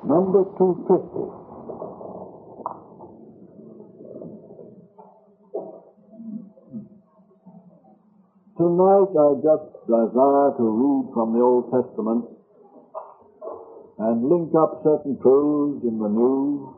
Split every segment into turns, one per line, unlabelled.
number 250. Tonight I just desire to read from the Old Testament and link up certain truths in the New.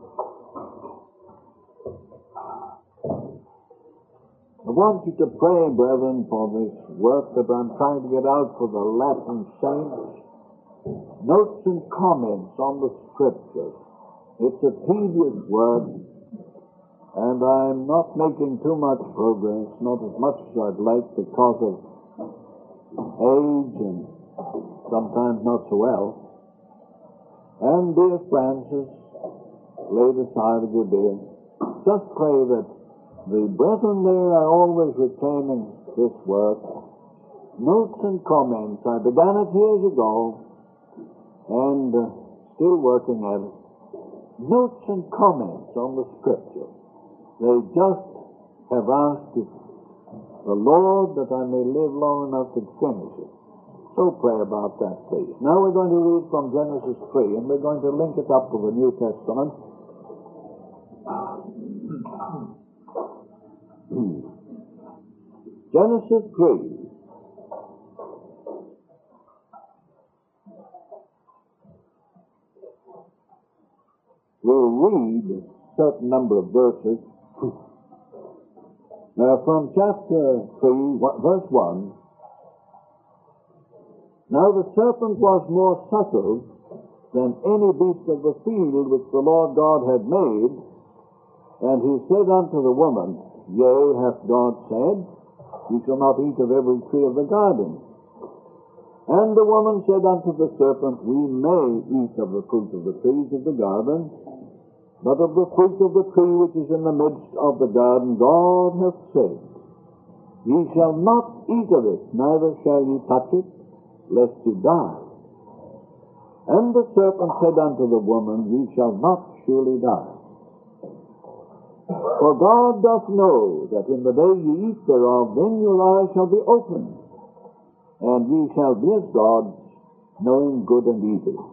I want you to pray, brethren, for this work that I'm trying to get out for the Latin saints. Notes and comments on the Scriptures. It's a tedious work, and I'm not making too much progress, not as much as I'd like because of age and sometimes not so well. And dear Francis laid aside a good deal. Just pray that the brethren there are always reclaiming this work. Notes and comments. I began it years ago and still working at it. Notes and comments on the Scripture. They just have asked the Lord that I may live long enough to finish it. So pray about that, please. Now we're going to read from Genesis 3, and we're going to link it up with the New Testament. Genesis 3. We'll read a certain number of verses. Now from chapter 3, verse 1. Now the serpent was more subtle than any beast of the field which the Lord God had made. And he said unto the woman, Yea, hath God said, Ye shall not eat of every tree of the garden. And the woman said unto the serpent, We may eat of the fruit of the trees of the garden, but of the fruit of the tree which is in the midst of the garden, God hath said, Ye shall not eat of it, neither shall ye touch it, lest ye die. And the serpent said unto the woman, Ye shall not surely die. For God doth know that in the day ye eat thereof, then your eyes shall be opened, and ye shall be as gods, knowing good and evil.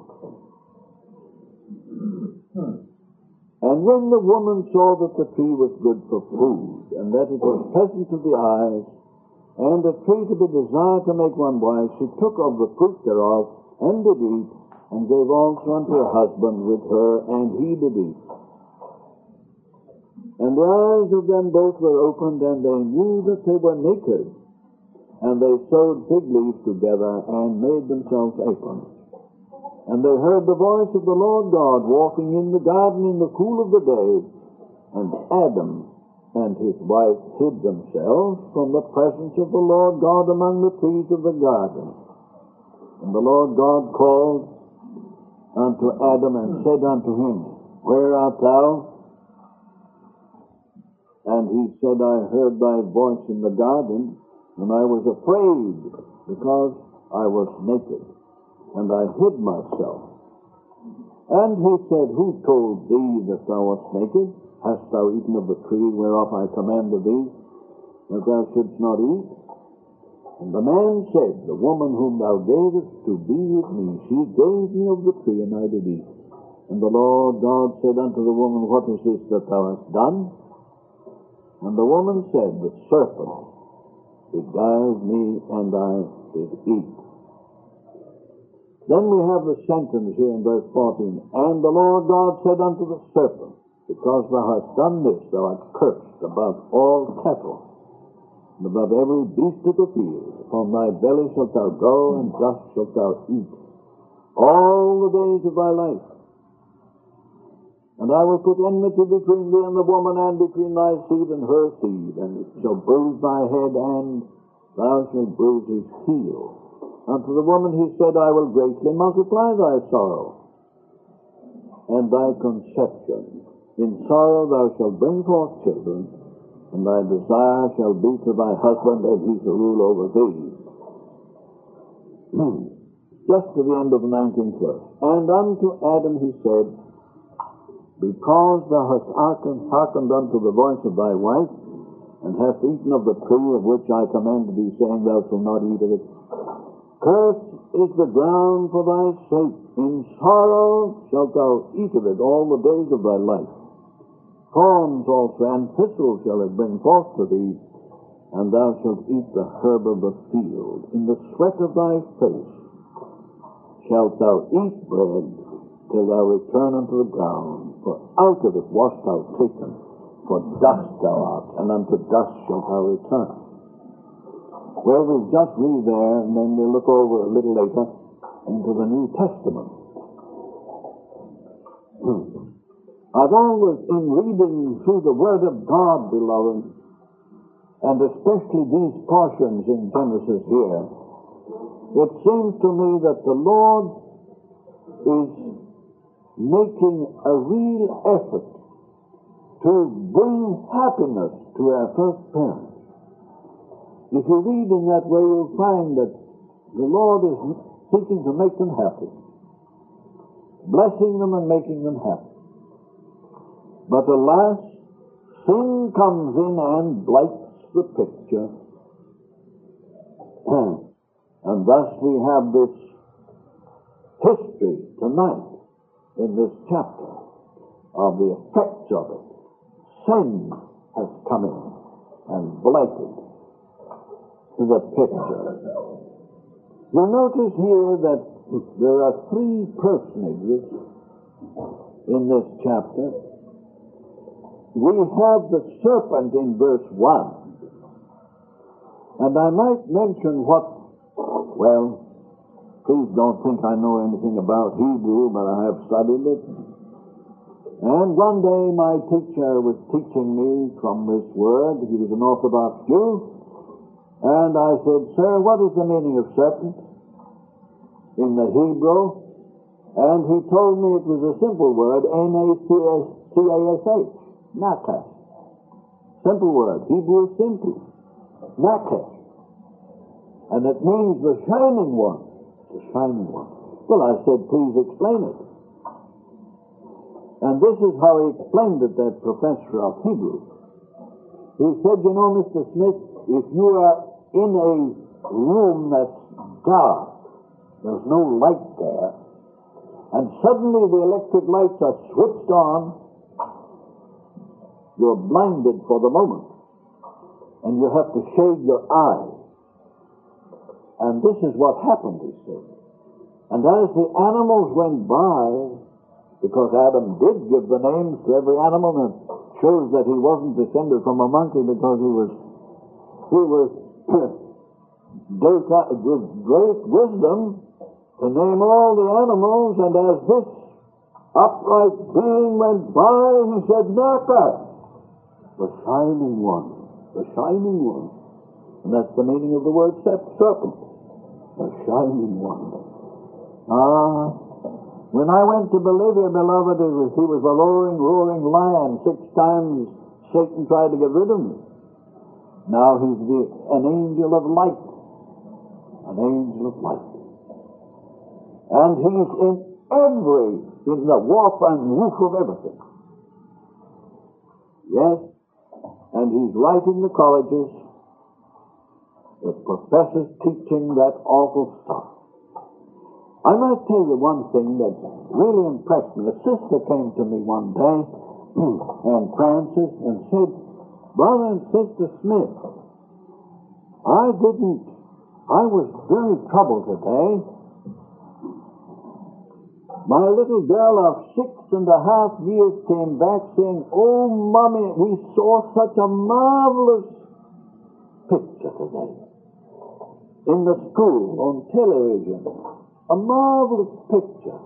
And when the woman saw that the tree was good for food, and that it was pleasant to the eyes, and a tree to be desired to make one wise, she took of the fruit thereof, and did eat, and gave also unto her husband with her, and he did eat. And the eyes of them both were opened, and they knew that they were naked. And they sewed fig leaves together, and made themselves aprons. And they heard the voice of the Lord God walking in the garden in the cool of the day. And Adam and his wife hid themselves from the presence of the Lord God among the trees of the garden. And the Lord God called unto Adam and said unto him, Where art thou? And he said, I heard thy voice in the garden, and I was afraid, because I was naked, and I hid myself. And he said, Who told thee that thou wast naked? Hast thou eaten of the tree whereof I commanded thee, that thou shouldst not eat? And the man said, The woman whom thou gavest to be with me, she gave me of the tree, and I did eat. And the Lord God said unto the woman, What is this that thou hast done? And the woman said, The serpent beguiled me, and I did eat. Then we have the sentence here in verse 14. And the Lord God said unto the serpent, Because thou hast done this, thou art cursed above all cattle, and above every beast of the field. Upon thy belly shalt thou go, and dust shalt thou eat all the days of thy life. And I will put enmity between thee and the woman, and between thy seed and her seed, and it shall bruise thy head, and thou shalt bruise his heel. Unto the woman he said, I will greatly multiply thy sorrow and thy conception. In sorrow thou shalt bring forth children, and thy desire shall be to thy husband, and he shall rule over thee. Just to the end of the 19th verse. And unto Adam he said, Because thou hast hearkened unto the voice of thy wife, and hast eaten of the tree of which I commanded thee, saying, Thou shalt not eat of it, cursed is the ground for thy sake. In sorrow shalt thou eat of it all the days of thy life. Thorns also and thistles shall it bring forth to thee, and thou shalt eat the herb of the field. In the sweat of thy face shalt thou eat bread till thou return unto the ground, for out of it wast thou taken, for dust thou art, and unto dust shalt thou return. Well, we'll just read there, and then we'll look over a little later into the New Testament. I've always, in reading through the Word of God, beloved, and especially these portions in Genesis here, it seems to me that the Lord is making a real effort to bring happiness to our first parents. If you read in that way, you'll find that the Lord is seeking to make them happy, blessing them and making them happy. But alas, sin comes in and blights the picture. And thus we have this history tonight in this chapter of the effects of it. Sin has come in and blighted the picture. You notice here that there are three personages in this chapter. We have the serpent in verse 1. And I might mention well, please don't think I know anything about Hebrew, but I have studied it. And one day my teacher was teaching me from this word. He was an Orthodox Jew. And I said, "Sir, what is the meaning of serpent in the Hebrew?" And he told me it was a simple word, N-A-C-A-S-H, Nakash. Simple word. Hebrew is simple. Nakash. And it means the shining one. The shining one. Well, I said, please explain it. And this is how he explained it, that professor of Hebrew. He said, you know, Mr. Smith, if you are in a room that's dark, there's no light there, and suddenly the electric lights are switched on, you're blinded for the moment, and you have to shade your eyes. And this is what happened, he said. And as the animals went by, because Adam did give the names to every animal, and it shows that he wasn't descended from a monkey because he was dealt with great wisdom to name all the animals, and as this upright being went by, he said, Naka, the shining one, the shining one. And that's the meaning of the word serpent, the shining one. When I went to Bolivia, beloved, he was a roaring lion. 6 times Satan tried to get rid of him. Now he's an angel of light. An angel of light. And he's in the warp and woof of everything. Yes, and he's right in the colleges, the professors teaching that awful stuff. I might tell you one thing that really impressed me. A sister came to me one day, and Francis, and said, Brother and Sister Smith, I was very troubled today. My little girl of 6.5 years came back saying, oh, Mommy, we saw such a marvelous picture today in the school on television. A marvelous picture.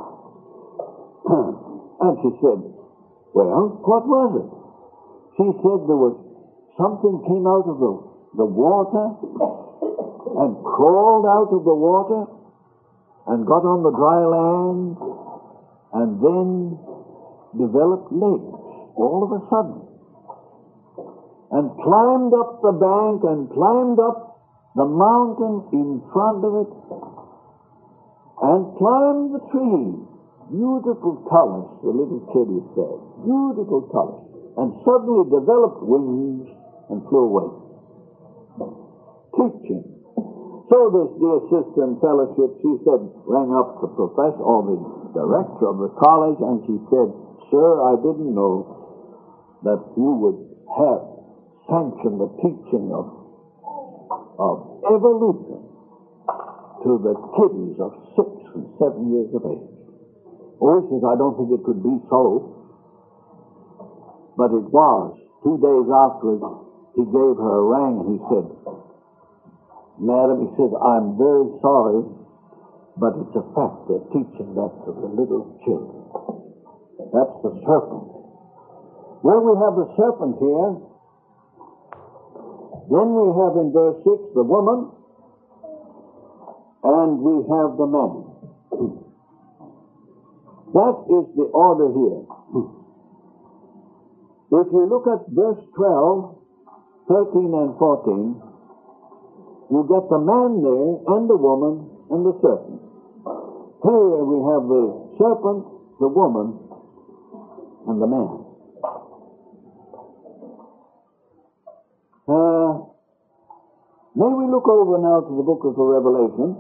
And she said, well, what was it? She said there was something came out of the water and crawled out of the water and got on the dry land and then developed legs all of a sudden and climbed up the bank and climbed up the mountain in front of it and climbed the tree. Beautiful colors, the little kitty said. Beautiful colors. And suddenly developed wings and flew away. Teaching. So this dear sister in fellowship, she said, rang up the professor or the director of the college, and she said, "Sir, I didn't know that you would have sanctioned the teaching of evolution to the kiddies of 6 and 7 years of age." Oh, he says, "I don't think it could be so." But it was. 2 days afterwards, he gave her a ring, and he said, "Madam," he says, "I'm very sorry, but it's a fact. They're teaching that to the little children." That's the serpent. Well, we have the serpent here. Then we have in verse 6 the woman, and we have the man. That is the order here. If you look at verse 12, 13 and 14, you get the man there, and the woman, and the serpent. Here we have the serpent, the woman, and the man. May we look over now to the book of the Revelation?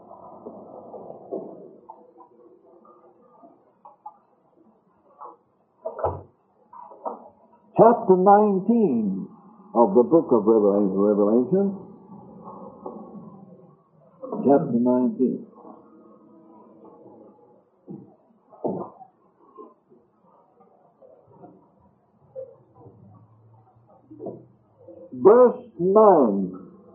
Chapter 19 of the book of Revelation. Chapter 19. Verse 9.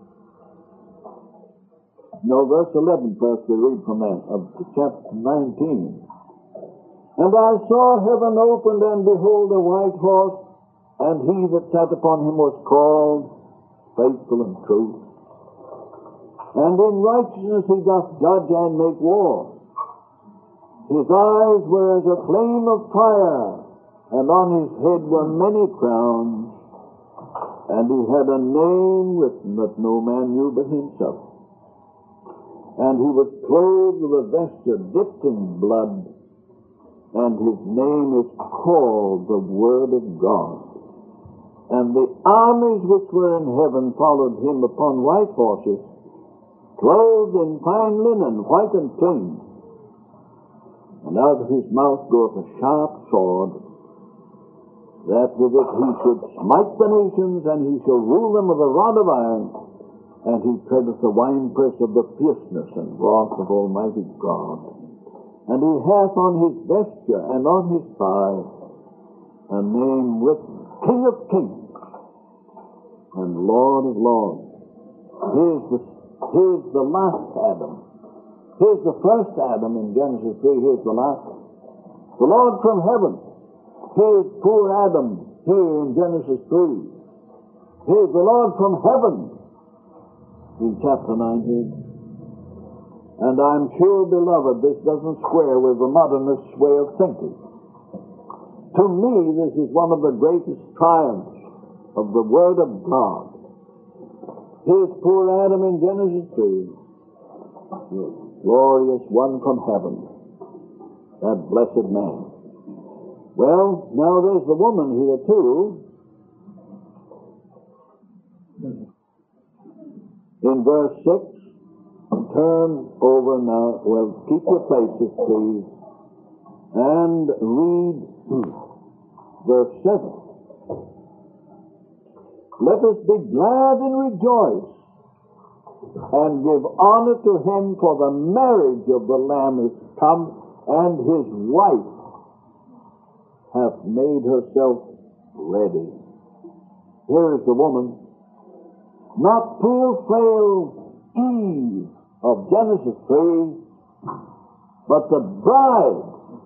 No, verse 11 first. We read from that, of chapter 19. "And I saw heaven opened, and behold, a white horse, and he that sat upon him was called Faithful and True. And in righteousness he doth judge and make war. His eyes were as a flame of fire, and on his head were many crowns, and he had a name written that no man knew but himself. And he was clothed with a vesture dipped in blood, and his name is called the Word of God. And the armies which were in heaven followed him upon white horses, clothed in fine linen, white and clean. And out of his mouth goeth a sharp sword, that with it he should smite the nations, and he shall rule them with a rod of iron, and he treadeth the winepress of the fierceness and wrath of Almighty God. And he hath on his vesture and on his thigh a name written, King of Kings and Lord of Lords. Here's the last Adam. Here's the first Adam in Genesis 3. Here's the last. The Lord from heaven. Here's poor Adam here in Genesis 3. Here's the Lord from heaven in chapter 19. And I'm sure, beloved, this doesn't square with the modernist's way of thinking. To me, this is one of the greatest triumphs of the Word of God. Here's poor Adam in Genesis 3. The glorious one from heaven. That blessed man. Well, now there's the woman here too. In verse 6, turn over now. Well, keep your places, please. And read verse 7. Let us be glad and rejoice, and give honor to him, for the marriage of the Lamb is come, and his wife hath made herself ready. Here is the woman, not poor frail Eve of Genesis 3, but the bride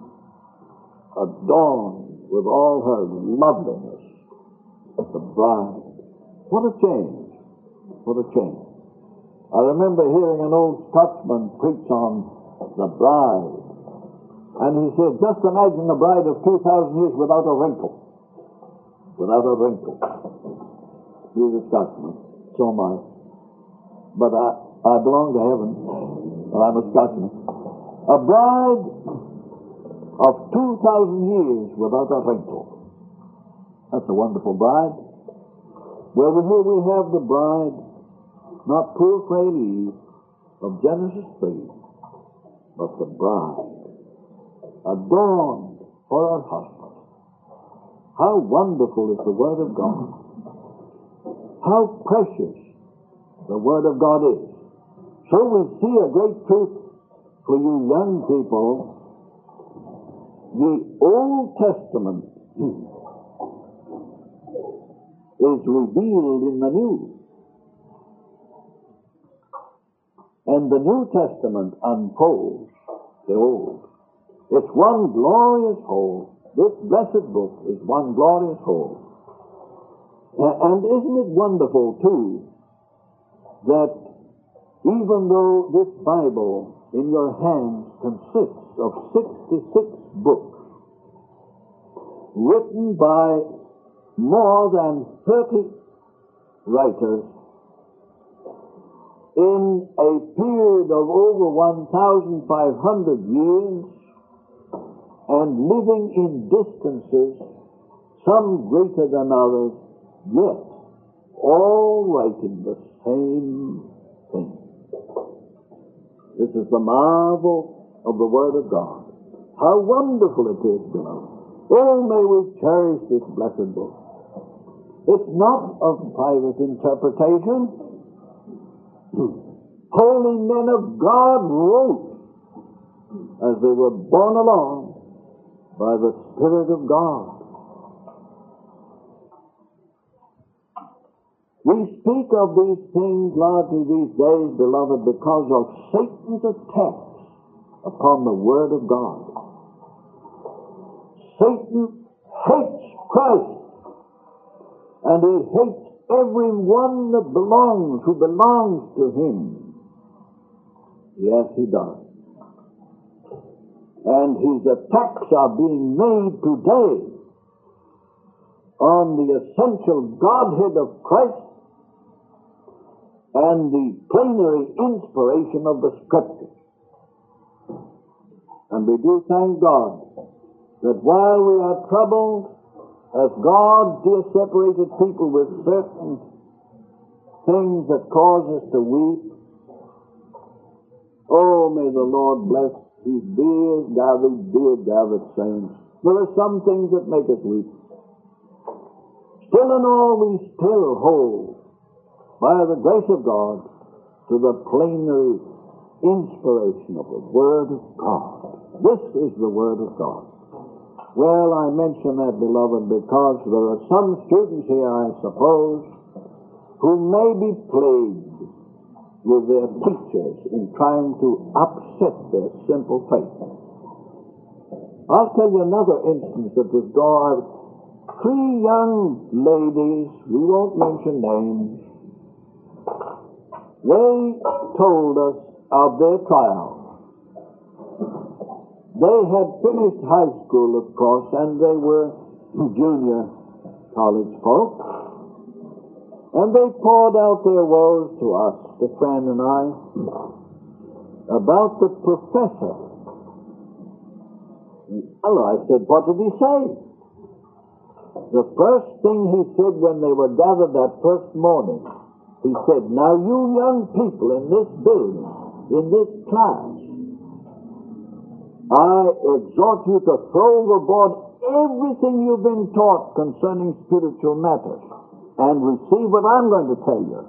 adorned with all her loveliness. The bride. What a change. What a change. I remember hearing an old Scotsman preach on the bride. And he said, just imagine a bride of 2,000 years without a wrinkle. Without a wrinkle. He was a Scotsman. So am I. But I belong to heaven. And I'm a Scotsman. A bride of 2,000 years without a wrinkle. That's a wonderful bride. Well, here we have the bride, not poor frail Eve, of Genesis 3, but the bride, adorned for her husband. How wonderful is the Word of God. How precious the Word of God is. So we see a great truth for you young people. The Old Testament is revealed in the New. And the New Testament unfolds the Old. It's one glorious whole. This blessed book is one glorious whole. And isn't it wonderful, too, that even though this Bible in your hands consists of 66 books written by more than 30 writers in a period of over 1,500 years, and living in distances, some greater than others, yet all writing the same thing. This is the marvel of the Word of God. How wonderful it is, beloved. Oh, may we cherish this blessed book. It's not of private interpretation. Holy men of God wrote as they were borne along by the Spirit of God. We speak of these things largely these days, beloved, because of Satan's attacks upon the Word of God. Satan hates Christ, and he hates everyone that who belongs to him. Yes, he does. And his attacks are being made today on the essential Godhead of Christ and the plenary inspiration of the Scriptures. And we do thank God that while we are troubled, as God dear separated people with certain things that cause us to weep, oh, may the Lord bless these dear gathered saints. There are some things that make us weep. Still in all, we still hold, by the grace of God, to the plenary inspiration of the Word of God. This is the Word of God. Well, I mention that, beloved, because there are some students here, I suppose, who may be plagued with their teachers in trying to upset their simple faith. I'll tell you another instance that was gone. 3 young ladies, we won't mention names, they told us of their trial. They had finished high school, of course, and they were junior college folk. And they poured out their woes to us, the friend and I, about the professor. Hello, I said, what did he say? The first thing he said when they were gathered that first morning, he said, now you young people in this building, in this class, I exhort you to throw overboard everything you've been taught concerning spiritual matters and receive what I'm going to tell you.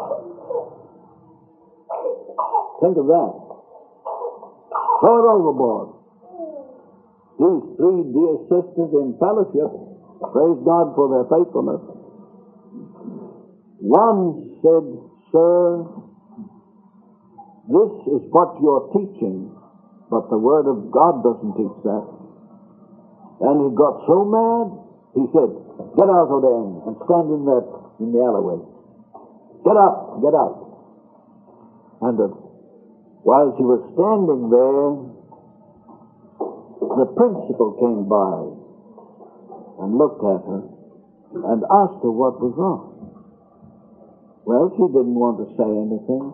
Think of that. Throw it overboard. These 3 dear sisters in fellowship, praise God for their faithfulness. One said, sir, this is what you're teaching, but the Word of God doesn't teach that. And he got so mad, he said, get out of there and stand in the alleyway. Get up, get up. And while she was standing there, the principal came by and looked at her and asked her what was wrong. Well, she didn't want to say anything.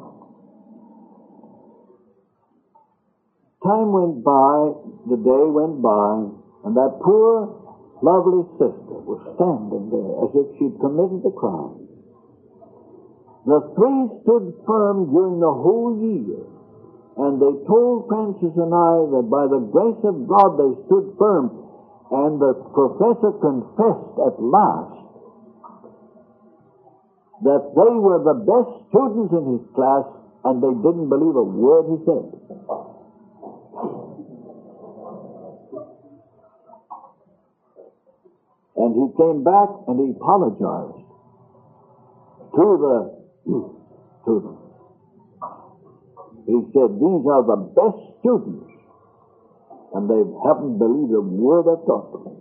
Time went by, the day went by, and that poor, lovely sister was standing there as if she'd committed a crime. The three stood firm during the whole year, and they told Francis and I that by the grace of God they stood firm, and the professor confessed at last that they were the best students in his class, and they didn't believe a word he said. And he came back and he apologized to them. He said, these are the best students, and they haven't believed a word I've taught them.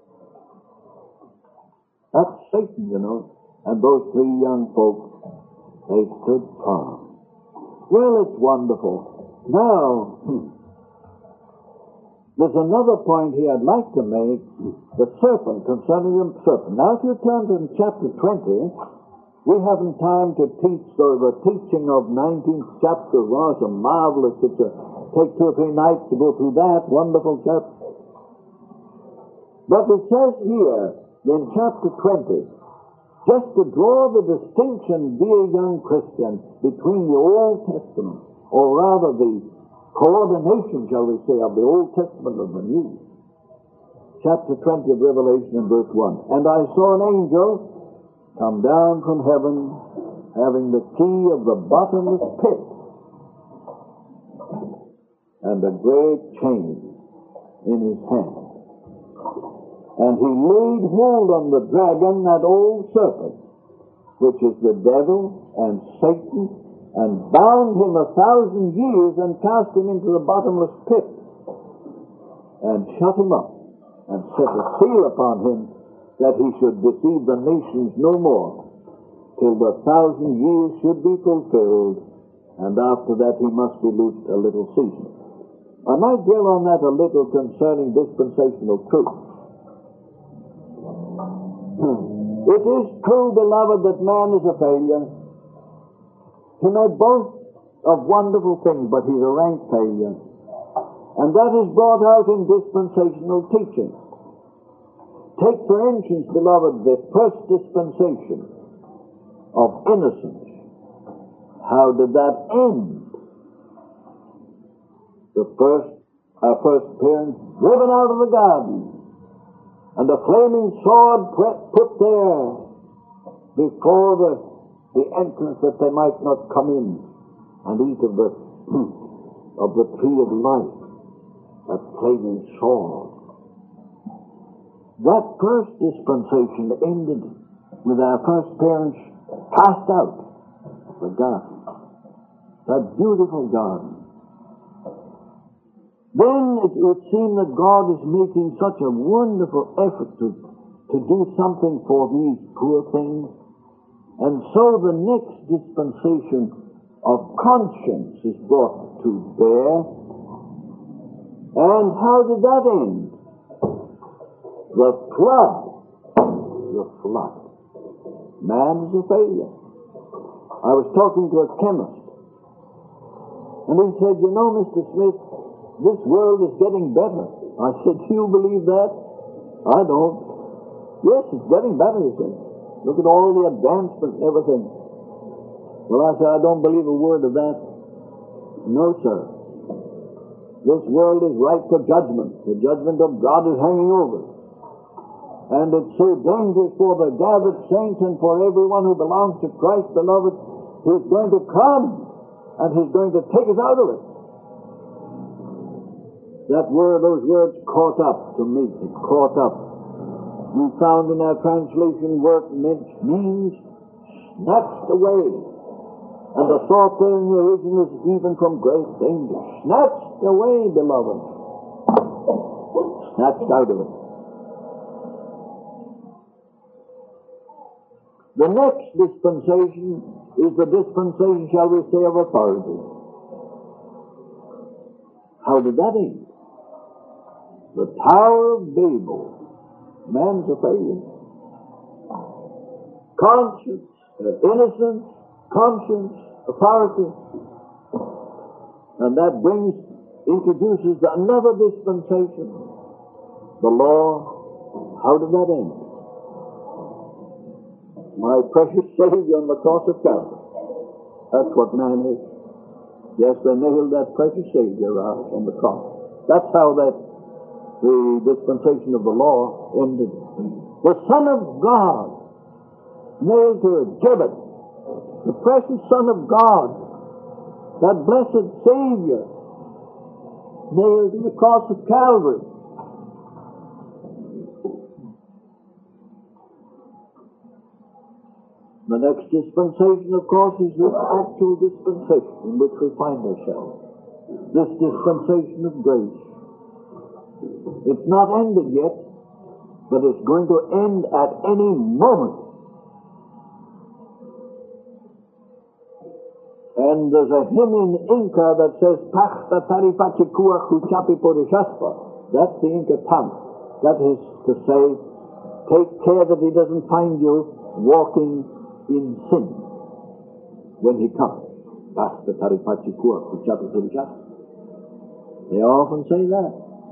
That's Satan, you know. And those three young folks, they stood firm. Well, it's wonderful. Now, there's another point here I'd like to make, the serpent, concerning the serpent. Now, if you turn to chapter 20, we haven't time to teach, though the teaching of 19th chapter was a marvelous, it's a take 2 or 3 nights to go through that wonderful chapter. But it says here in chapter 20, just to draw the distinction, dear young Christian, between the Old Testament, or rather the coordination, shall we say, of the Old Testament and the New. Chapter 20 of Revelation and verse 1. And I saw an angel come down from heaven, having the key of the bottomless pit, and a great chain in his hand. And he laid hold on the dragon, that old serpent, which is the devil and Satan, and bound him 1,000 years, and cast him into the bottomless pit, and shut him up, and set a seal upon him, that he should deceive the nations no more, till the 1,000 years should be fulfilled, and after that he must be loosed a little season. I might dwell on that a little concerning dispensational truth. It is true, beloved, that man is a failure. He may boast of wonderful things, but he's a rank failure. And that is brought out in dispensational teaching. Take, for instance, beloved, the first dispensation of innocence. How did that end? Our first appearance, driven out of the garden, and a flaming sword put there before the entrance, that they might not come in and eat of the tree of life. That flaming sword. That first dispensation ended with our first parents cast out of the garden. That beautiful garden. Then it would seem that God is making such a wonderful effort to do something for these poor things. And so the next dispensation of conscience is brought to bear. And how did that end? The flood. The flood. Man is a failure. I was talking to a chemist, and he said, you know, Mr. Smith, this world is getting better. I said, do you believe that? I don't. Yes, it's getting better, he said. Look at all the advancements and everything. Well, I said, I don't believe a word of that. No, sir. This world is ripe for judgment. The judgment of God is hanging over it. And it's so dangerous for the gathered saints and for everyone who belongs to Christ, beloved. He's going to come, and he's going to take us out of it. That word, those words, caught up to me. It caught up. We found in our translation work means snatched away. And the thought there in the original is even from great danger. Snatched away, beloved. Snatched out of it. The next dispensation is the dispensation, shall we say, of authority. How did that end? The Tower of Babel. Man's a failure. Conscience, innocence, conscience, authority. And that introduces another dispensation. The law. How did that end? My precious Savior on the cross of Calvary. That's what man is. Yes, they nailed that precious Savior out on the cross. That's how the dispensation of the law ended. The Son of God nailed to a gibbet. The precious Son of God, that blessed Savior, nailed to the cross of Calvary. The next dispensation, of course, is this actual dispensation in which we find ourselves. This dispensation of grace. It's not ended yet, but it's going to end at any moment. And there's a hymn in Inca that says, Pachta taripachikua chuchapi porishaspa. That's the Inca tongue. That is to say, take care that he doesn't find you walking in sin when he comes. Pachta taripachikua chuchapi porishaspa. They often say that.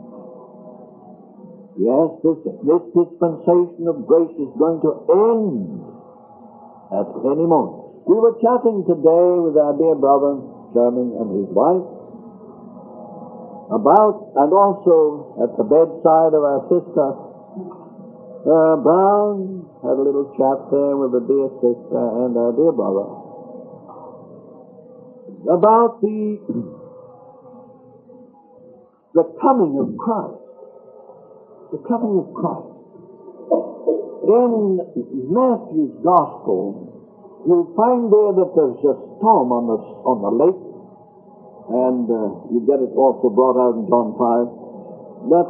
Yes, this dispensation of grace is going to end at any moment. We were chatting today with our dear brother, Sherman, and his wife, about, and also at the bedside of our sister, Brown, had a little chat there with the dear sister and our dear brother, about the coming of Christ. The coming of Christ. In Matthew's Gospel, you'll find there that there's a storm on the lake, and you get it also brought out in John 5, that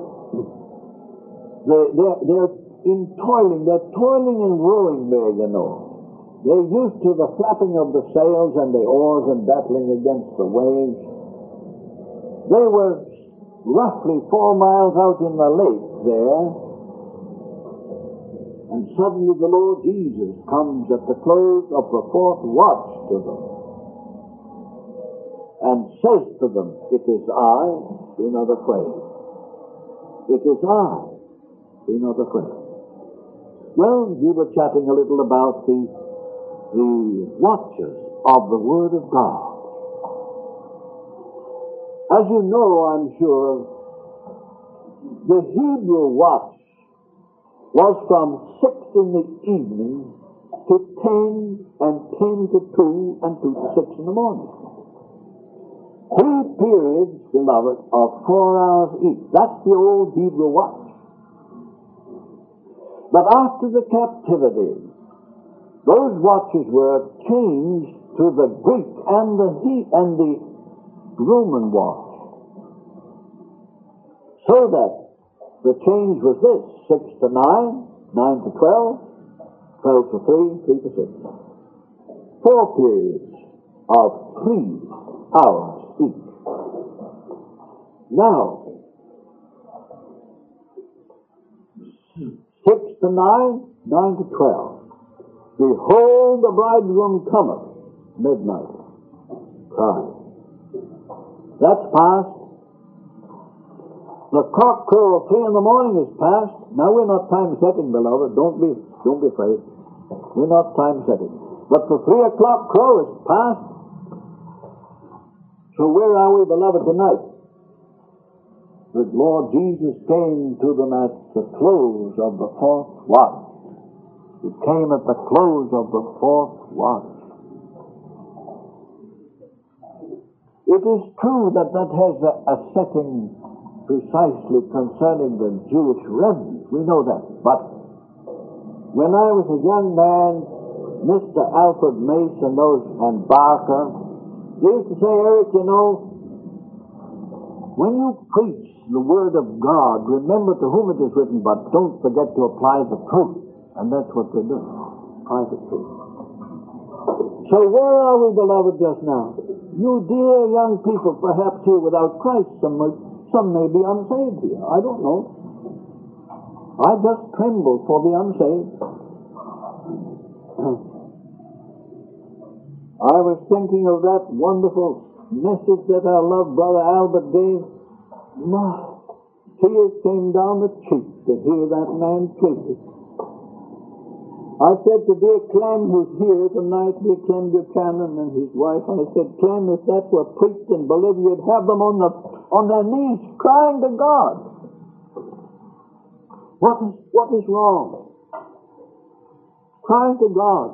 they're toiling and rowing there, you know. They're used to the flapping of the sails and the oars and battling against the waves. They were roughly 4 miles out in the lake there, and suddenly the Lord Jesus comes at the close of the fourth watch to them and says to them, "It is I, be not afraid. It is I, be not afraid." Well, we were chatting a little about the watchers of the Word of God. As you know, I'm sure, the Hebrew watch was from 6 in the evening to 10, and 10 to 2, and 2 to 6 in the morning. 3 periods, beloved, of 4 hours each. That's the old Hebrew watch. But after the captivity, those watches were changed to the Greek and the Roman watch. So that the change was this: 6 to 9, 9 to 12, 12 to 3, 3 to 6. 4 periods of 3 hours each. Now, 6 to 9, 9 to 12. Behold, the bridegroom cometh, midnight. Cry. That's past. The cock crow of 3 in the morning is past. Now we're not time setting, beloved. Don't be afraid. We're not time setting. But the 3 o'clock crow is past. So where are we, beloved, tonight? The Lord Jesus came to them at the close of the fourth watch. He came at the close of the fourth watch. It is true that has a setting precisely concerning the Jewish remnant. We know that. But when I was a young man, Mr. Alfred Mace and Barker, they used to say, Eric, you know, when you preach the Word of God, remember to whom it is written, but don't forget to apply the truth. And that's what we're doing. Apply the truth. So where are we, beloved, just now? You dear young people, perhaps here without Christ, some may be unsaved here. I don't know. I just tremble for the unsaved. I was thinking of that wonderful message that our loved brother Albert gave. My tears came down the cheeks to hear that man preach. I said to dear Clem, who's here tonight, dear Clem Buchanan and his wife, I said, Clem, if that were preached in Bolivia, you'd have them on their knees crying to God. What is wrong? Crying to God.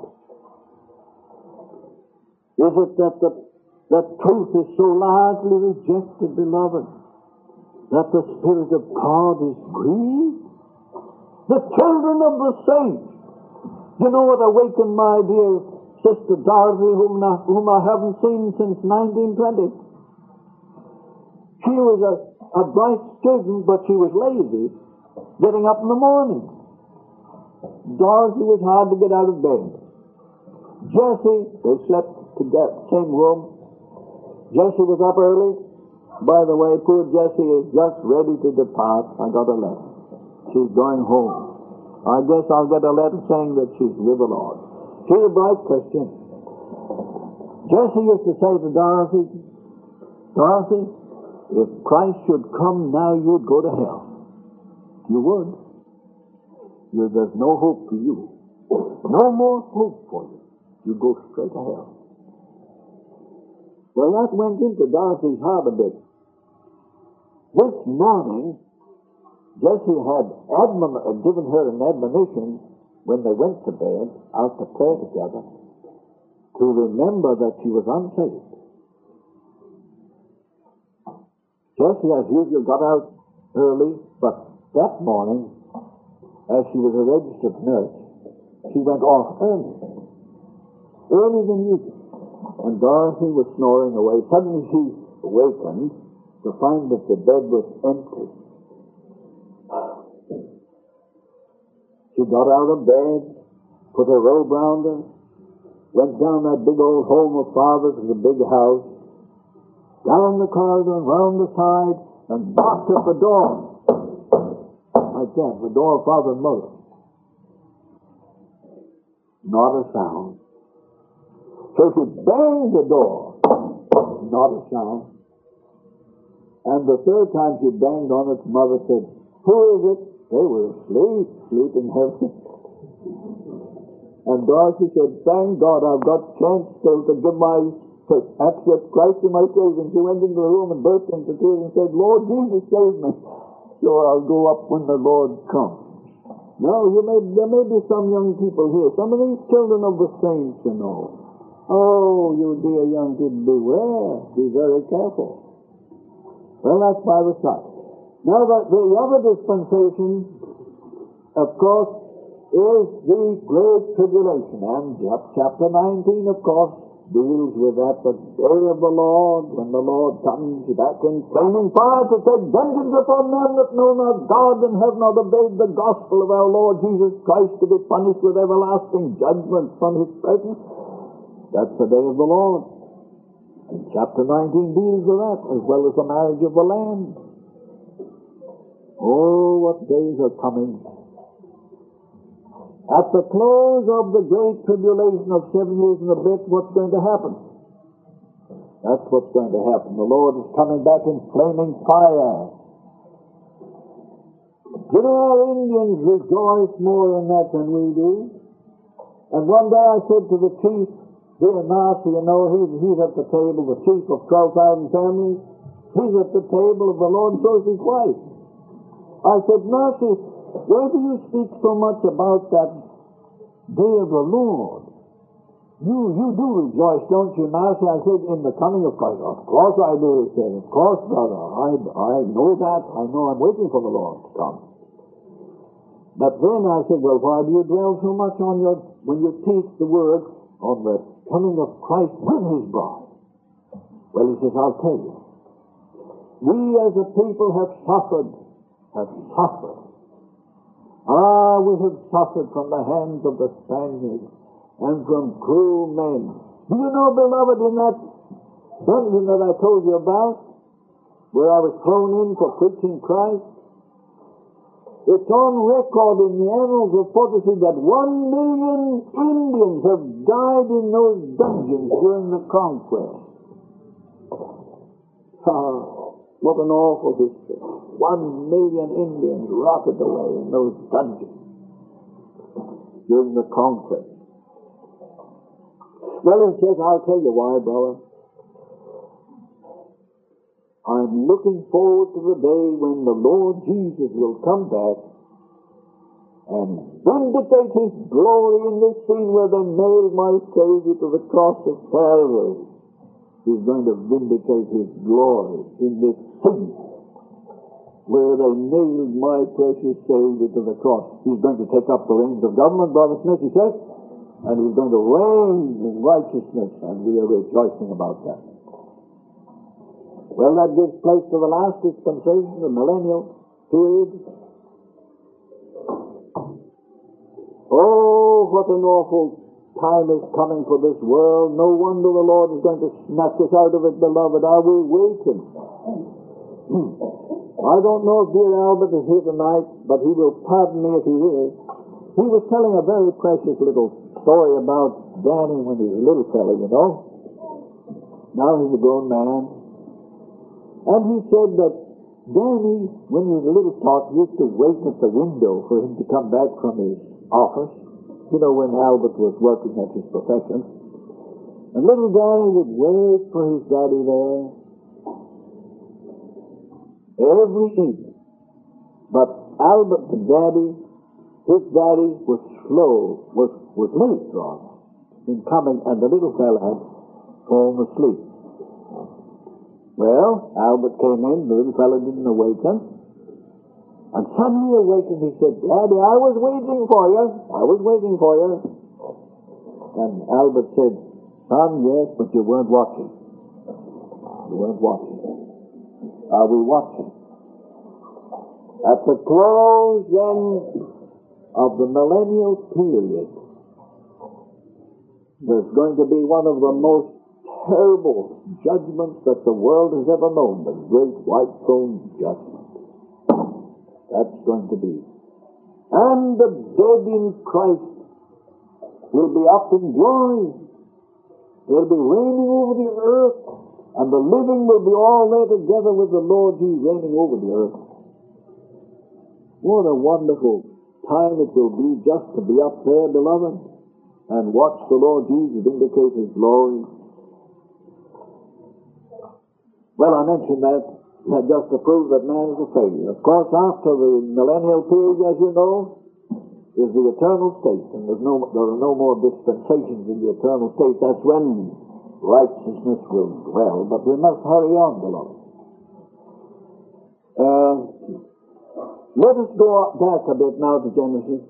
Is it that truth is so largely rejected, beloved, that the Spirit of God is grieved? The children of the saints. You know what awakened my dear sister Dorothy, whom I haven't seen since 1920? She was a bright student, but she was lazy, getting up in the morning. Dorothy was hard to get out of bed. Jessie, they slept together, same room. Jessie was up early. By the way, poor Jessie is just ready to depart. I got a letter. She's going home. I guess I'll get a letter saying that she's with the Lord. She's a bright Christian. Jessie used to say to Dorothy, Dorothy, if Christ should come now, you'd go to hell. You would. There's no hope for you. No more hope for you. You go straight to hell. Well, that went into Dorothy's heart a bit. This morning, Jessie had given her an admonition when they went to bed, out to pray together, to remember that she was unsaved. Jessie, as usual, got out early, but that morning, as she was a registered nurse, she went off early than usual. And Dorothy was snoring away. Suddenly she awakened to find that the bed was empty. She got out of bed, put a robe round her, went down that big old home of Father's, the big house, down the corridor and round the side, and knocked at the door. Like that, the door of Father and Mother. Not a sound. So she banged the door. Not a sound. And the third time she banged on it, Mother said, "Who is it?" They were asleep, sleeping heavily. And Dorothy said, "Thank God I've got chance still to accept Christ in my Savior." And she went into the room and burst into tears and said, "Lord Jesus, save me, so I'll go up when the Lord comes." Now, there may be some young people here, some of these children of the saints, you know. Oh, you dear young people, beware, be very careful. Well, that's by the side. Now, the other dispensation, of course, is the Great Tribulation. And chapter 19, of course, deals with that, the day of the Lord, when the Lord comes back in flaming fire to take vengeance upon them that know not God and have not obeyed the gospel of our Lord Jesus Christ, to be punished with everlasting judgment from his presence. That's the day of the Lord. And chapter 19 deals with that, as well as the marriage of the Lamb. Oh, what days are coming. At the close of the Great Tribulation of 7 years and a bit, what's going to happen? That's what's going to happen. The Lord is coming back in flaming fire. You know, our Indians rejoice more in that than we do. And one day I said to the chief, dear Narcy, you know, he's at the table, the chief of 12,000 families. He's at the table of the Lord, and so is his wife. I said, Narcy, why do you speak so much about that day of the Lord? You do rejoice, don't you, Narcy? I said, in the coming of Christ. Of course I do, he said. Of course, brother. I know that. I know I'm waiting for the Lord to come. But then I said, well, why do you dwell so much on when you teach the word on the coming of Christ with his bride? Well, he says, I'll tell you. We as a people have suffered. We have suffered from the hands of the Spaniards and from cruel men. Do you know, beloved, in that dungeon that I told you about, where I was thrown in for preaching Christ, it's on record in the annals of prophecy that 1 million Indians have died in those dungeons during the conquest. What an awful history. 1 million Indians rotted away in those dungeons. during the conquest. Well, he says, I'll tell you why, brother. I'm looking forward to the day when the Lord Jesus will come back and vindicate His glory in this scene where they nailed my Savior to the cross of Calvary. He's going to vindicate His glory in this scene where they nailed my precious Savior to the cross. He's going to take up the reins of government, Brother Smith, he says, and He's going to reign in righteousness, and we are rejoicing about that. Well, that gives place to the last dispensation, the millennial period. Oh, what an awful time is coming for this world. No wonder the Lord is going to snatch us out of it, beloved. Are we waiting? I don't know if dear Albert is here tonight, but he will pardon me if he is. He was telling a very precious little story about Danny when he was a little fellow, you know. Now he's a grown man. And he said that Danny, when he was a little tot, used to wait at the window for him to come back from his office, you know, when Albert was working at his profession. And little Danny would wait for his daddy there every evening. But Albert, the daddy, his daddy was slow, was late, rather, in coming, and the little fella had fallen asleep. Well, Albert came in, the little fellow didn't awaken, and suddenly awakened, he said, Daddy, I was waiting for you. And Albert said, Son, yes, but you weren't watching. Are we watching? At the close, then, of the millennial period, there's going to be one of the most terrible judgments that the world has ever known, the great white throne judgment. That's going to be. And the dead in Christ will be up in glory. They'll be reigning over the earth, and the living will be all there together with the Lord Jesus reigning over the earth. What a wonderful time it will be just to be up there, beloved, and watch the Lord Jesus vindicate His glory. Well, I mentioned that just to prove that man is a failure. Of course, after the millennial period, as you know, is the eternal state, and there are no more dispensations in the eternal state. That's when righteousness will dwell. But we must hurry on, beloved. Let us go back a bit now to Genesis.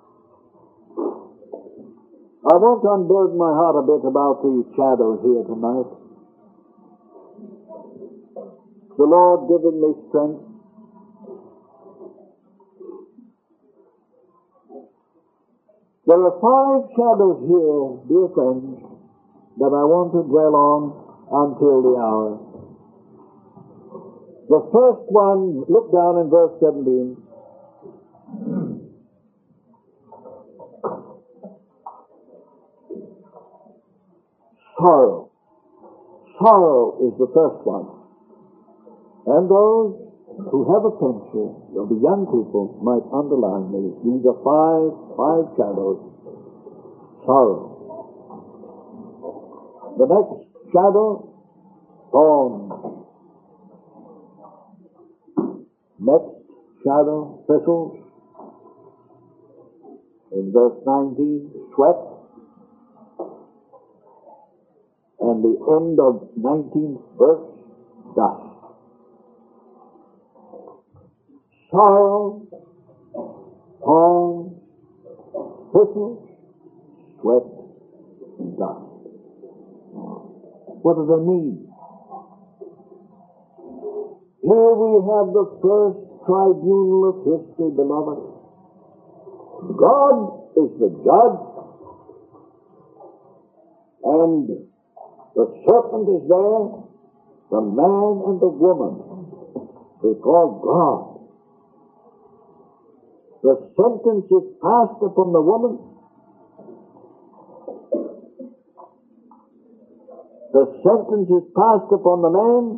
I want to unburden my heart a bit about these shadows here tonight. The Lord giving me strength. There are 5 shadows here, dear friends, that I want to dwell on until the hour. The first one, look down in verse 17. Sorrow. Sorrow is the first one. And those who have a pencil, the young people, might underline these. These are five shadows. Sorrow. The next shadow, thorns. Next shadow, thistles. In verse 19, sweat. And the end of 19th verse, dust. Sorrow, thorns, thistles, sweat, and dust. What do they mean? Here we have the first tribunal of history, beloved. God is the judge, and the serpent is there, the man and the woman, before God. The sentence is passed upon the woman. The sentence is passed upon the man.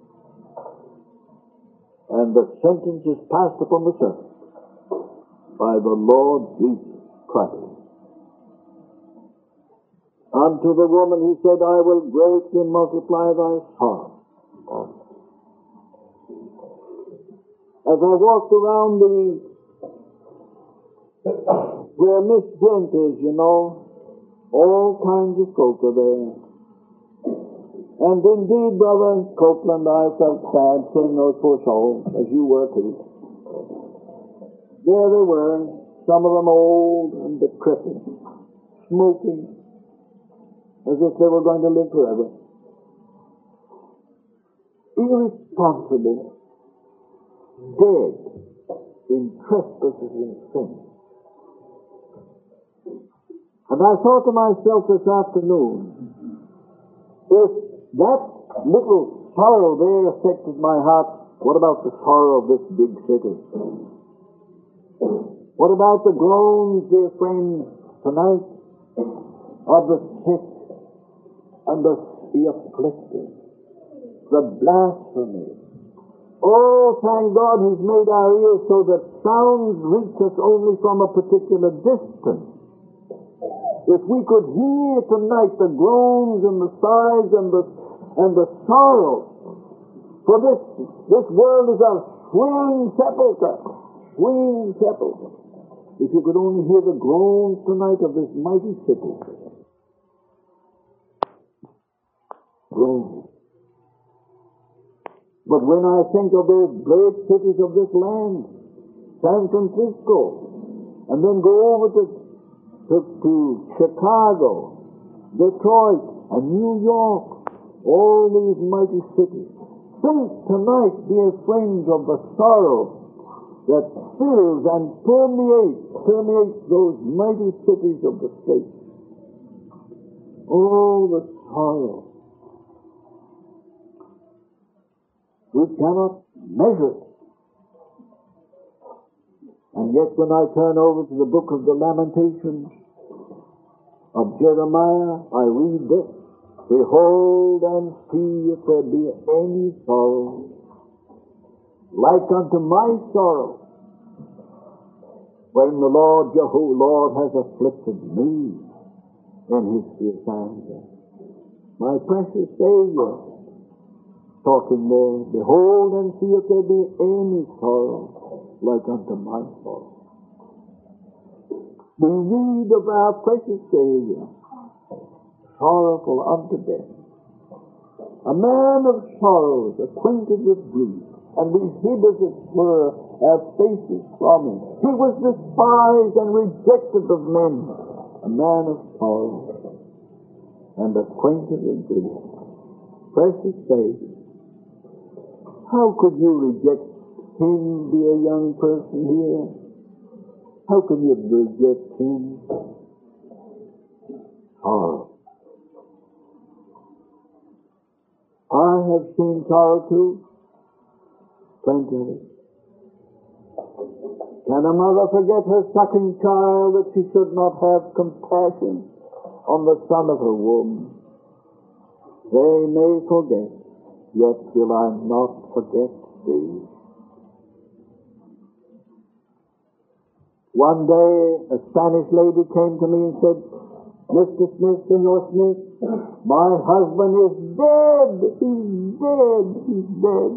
And the sentence is passed upon the serpent by the Lord Jesus Christ. Unto the woman he said, I will greatly multiply thy sorrow. As I walked around where Miss Gent is, you know, all kinds of folk are there. And indeed, Brother Copeland, I felt sad seeing those poor souls, as you were too. There they were, some of them old and decrepit, smoking, as if they were going to live forever. Irresponsible, dead in trespasses and sin. And I thought to myself this afternoon, if that little sorrow there affected my heart, what about the sorrow of this big city? What about the groans, dear friends, tonight of the sick and the afflicted, the blasphemy? Oh, thank God He's made our ears so that sounds reach us only from a particular distance. If we could hear tonight the groans and the sighs and the sorrow, for this world is a swinging sepulchre, swinging sepulchre. If you could only hear the groans tonight of this mighty city. Groans. But when I think of those great cities of this land, San Francisco, and then go over to Chicago, Detroit, and New York, all these mighty cities. Think tonight, dear friends, of the sorrow that fills and permeates those mighty cities of the state. Oh, the sorrow. We cannot measure it. And yet when I turn over to the book of the Lamentations of Jeremiah, I read this: Behold and see if there be any sorrow like unto my sorrow, when the Lord has afflicted me in His fierce anger. My precious Savior, talking there, behold and see if there be any sorrow like unto my sorrow. We read of our precious Savior, sorrowful unto death, a man of sorrows, acquainted with grief, and we hid, as it were, our faces from Him. He was despised and rejected of men, a man of sorrow and acquainted with grief. Precious Savior, how could you reject Him, dear young person here? How can you reject Him? Sorrow. I have seen sorrow too. Plenty of it. Can a mother forget her sucking child that she should not have compassion on the son of her womb? They may forget, yet will I not forget thee. One day a Spanish lady came to me and said, Mr. Smith, Senor Smith, my husband is dead. He's dead. He's dead.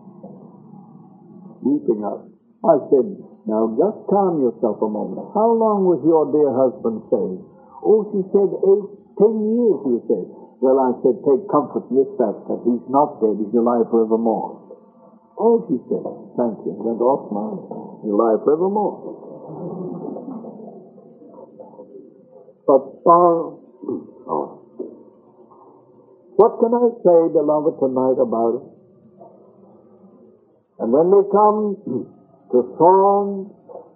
Weeping up. I said, now just calm yourself a moment. How long was your dear husband saved? Oh, she said 10 years, he said. Well, I said, take comfort in this fact that he's not dead. He's alive forevermore. Oh, she said, thank you. Went off smiling. He's alive forevermore. But sorrow. Oh. What can I say, beloved, tonight about it? And when we come to thorns,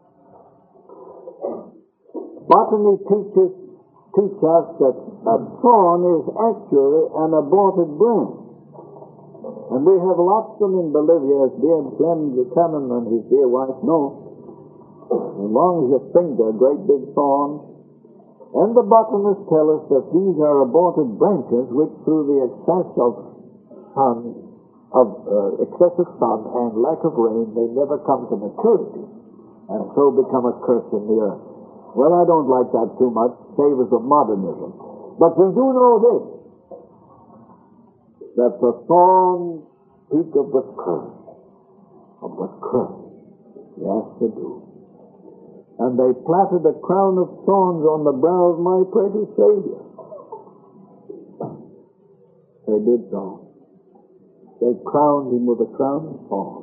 botany teach us that a thorn is actually an aborted branch. And we have lots of them in Bolivia, as dear Clem Buchanan and his dear wife know. As long as your finger, great big thorns. And the botanists tell us that these are aborted branches which, through the excessive sun and lack of rain, they never come to maturity, and so become a curse in the earth. Well, I don't like that too much. Savors of modernism. But we do know this, that the thorns speak of the curse he has to do. And they planted a crown of thorns on the brow of my precious Savior. They did so. They crowned him with a crown of thorns.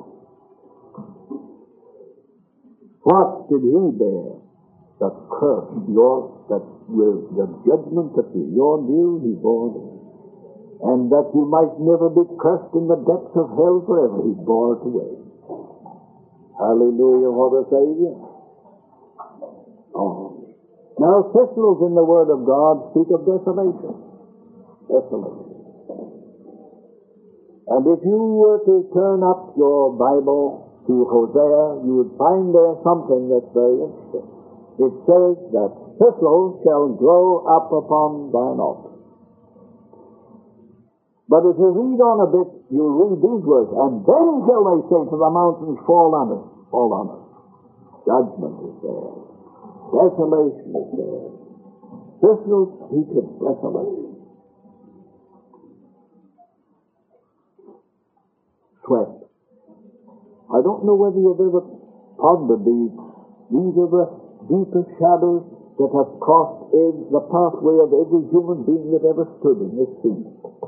What did he bear? The curse, the judgment that was your due, he bore it. And that you might never be cursed in the depths of hell forever, he bore it away. Hallelujah, what a Savior. Oh. Now, thistles in the Word of God speak of desolation. Desolation. And if you were to turn up your Bible to Hosea, you would find there something that's very interesting. It says that thistles shall grow up upon thine altar. But if you read on a bit, you'll read these words, and then shall they say to the mountains, fall on us, fall on us. Judgment is there. Desolation is there. Thistles speak of desolation. Sweat. I don't know whether you've ever pondered these. These are the deepest shadows that have crossed the pathway of every human being that ever stood in this scene.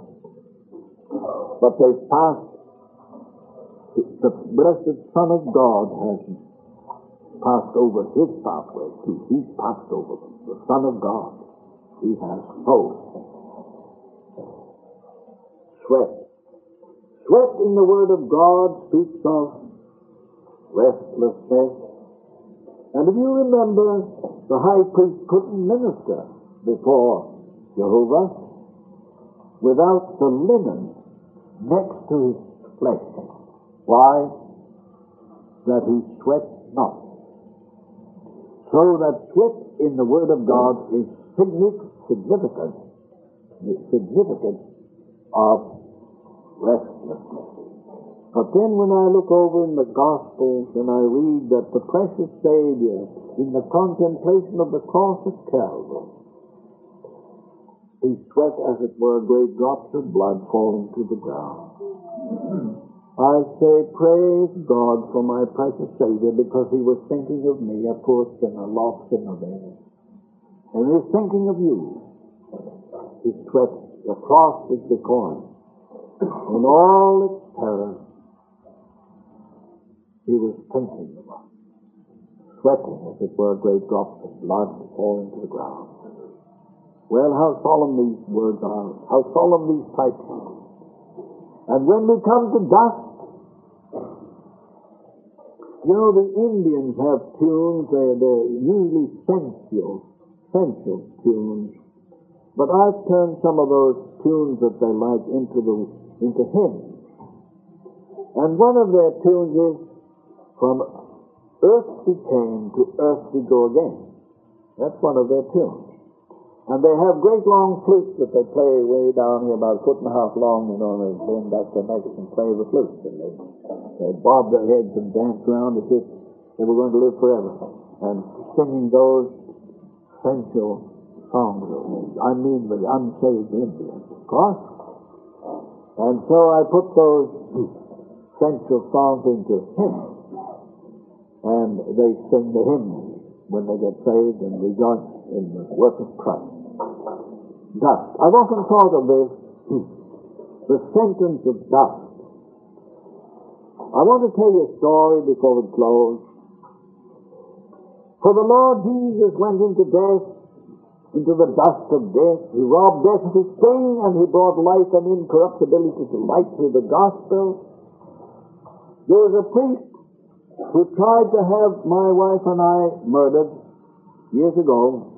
But they've passed. The blessed Son of God has passed over his pathway too. He's passed over them. The Son of God. He has both. Sweat. Sweat in the Word of God speaks of restlessness. And if you remember, the high priest couldn't minister before Jehovah without the linen next to his flesh. Why? That he sweat not. So that sweat in the Word of God is significant of restlessness. But then when I look over in the Gospels and I read that the precious Savior, in the contemplation of the cross of Calvary, he sweat, as it were, great drops of blood falling to the ground. I say, praise God for my precious Savior, because he was thinking of me, a poor sinner, lost sinner there. And he's thinking of you. He sweat. The cross is before him. In all its terror, he was thinking of us. Sweating, as it were, great drops of blood falling to the ground. Well, how solemn these words are. How solemn these types are. And when we come to dust, you know, the Indians have tunes. They're usually sensual tunes. But I've turned some of those tunes that they like into hymns. And one of their tunes is, from earth we came, to earth we go again. That's one of their tunes. And they have great long flutes that they play way down here, about a foot and a half long, you know, and they bend back their necks and play the flutes. And they bob their heads and dance around as if they were going to live forever. And singing those sensual songs. I mean the unsaved Indians, of course. And so I put those sensual songs into hymns. And they sing the hymns when they get saved and rejoice in the work of Christ. Dust. I've often thought of this, the sentence of dust. I want to tell you a story before we close. For the Lord Jesus went into death, into the dust of death. He robbed death of his sting, and he brought life and incorruptibility to light through the gospel. There was a priest who tried to have my wife and I murdered years ago.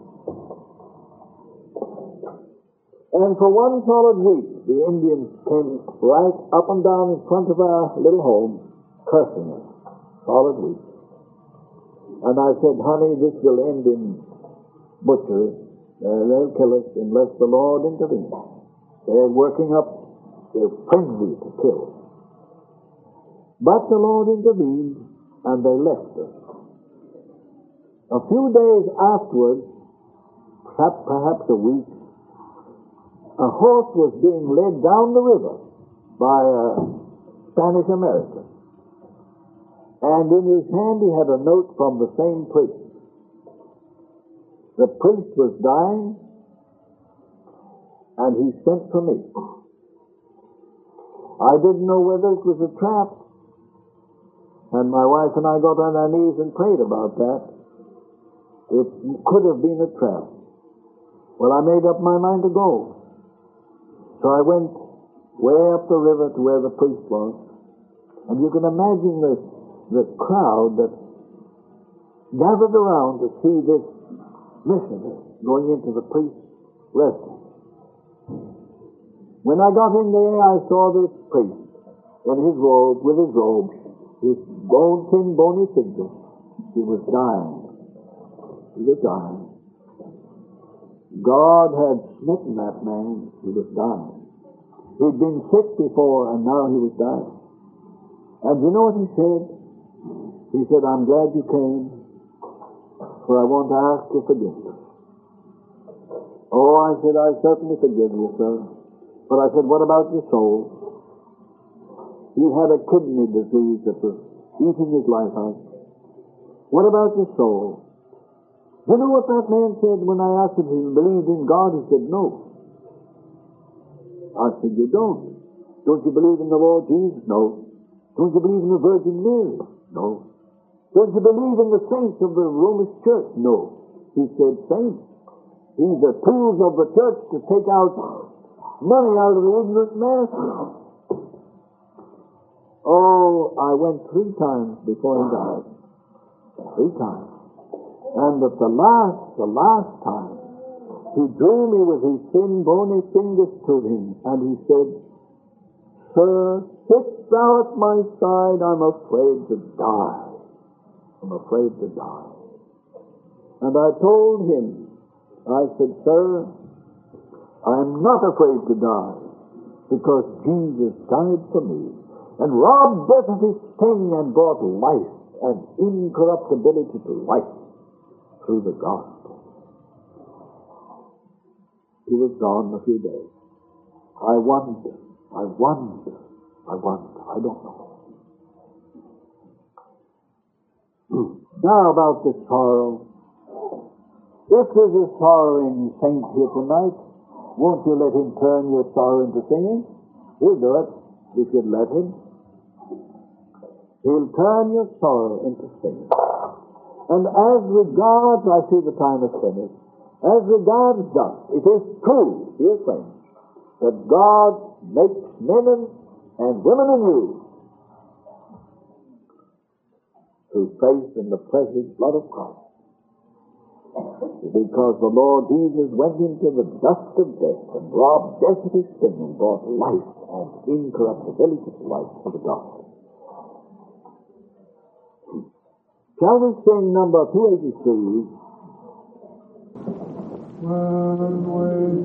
And for one solid week, the Indians came right up and down in front of our little home, cursing us. Solid week. And I said, honey, this will end in butchery. They'll kill us unless the Lord intervenes. They're working up their frenzy to kill us. But the Lord intervened, and they left us. A few days afterwards, perhaps a week, a horse was being led down the river by a Spanish American. And in his hand he had a note from the same priest. The priest was dying, and he sent for me. I didn't know whether it was a trap, and my wife and I got on our knees and prayed about that. It could have been a trap. Well, I made up my mind to go. So I went way up the river to where the priest was, and you can imagine the crowd that gathered around to see this missionary going into the priest's residence. When I got in there, I saw this priest in his robe, with his robe, his thin, bony figure. He was dying. He was dying. God had smitten that man. He was dying. He'd been sick before, and now he was dying. And you know what he said? He said, "I'm glad you came, for I want to ask you forgiveness." Oh, I said, "I certainly forgive you, sir." But I said, "What about your soul?" He had a kidney disease that was eating his life out. "What about your soul?" You know what that man said when I asked him if he believed in God? He said, "No." I said, "You don't? Don't you believe in the Lord Jesus?" "No." "Don't you believe in the Virgin Mary?" "No." "Don't you believe in the saints of the Romish Church?" "No." He said, "Saints? These are tools of the church to take out money out of the ignorant masses." Oh, I went 3 times before he died. 3 times. And at the last time, he drew me with his thin, bony fingers to him, and he said, "Sir, sit thou at my side, I'm afraid to die. I'm afraid to die." And I told him, I said, "Sir, I'm not afraid to die, because Jesus died for me, and robbed death of his sting, and brought life and incorruptibility to life through the gospel." He was gone a few days. I wonder, I don't know. Now about the sorrow. If there's a sorrowing saint here tonight, won't you let him turn your sorrow into singing? He'll do it, if you'd let him. He'll turn your sorrow into singing. And as regards, I see the time is finished, as regards dust, it is true, dear friends, that God makes men and women anew through faith in the precious blood of Christ. Because the Lord Jesus went into the dust of death and robbed death of his sting and brought life and incorruptibility to life for the gospel. Shall we sing number 283? When we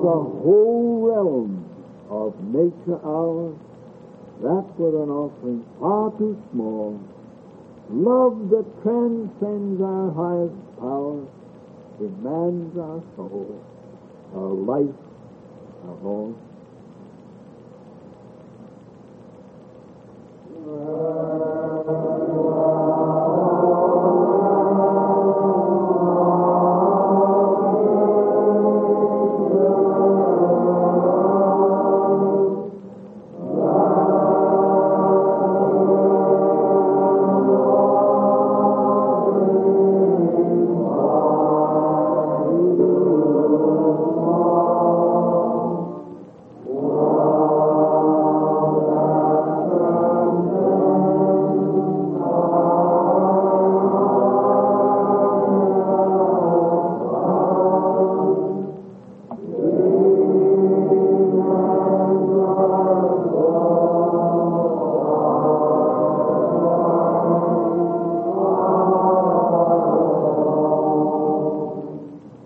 the whole realm of nature ours, that were an offering far too small. Love that transcends our highest power demands our soul, our life, our all.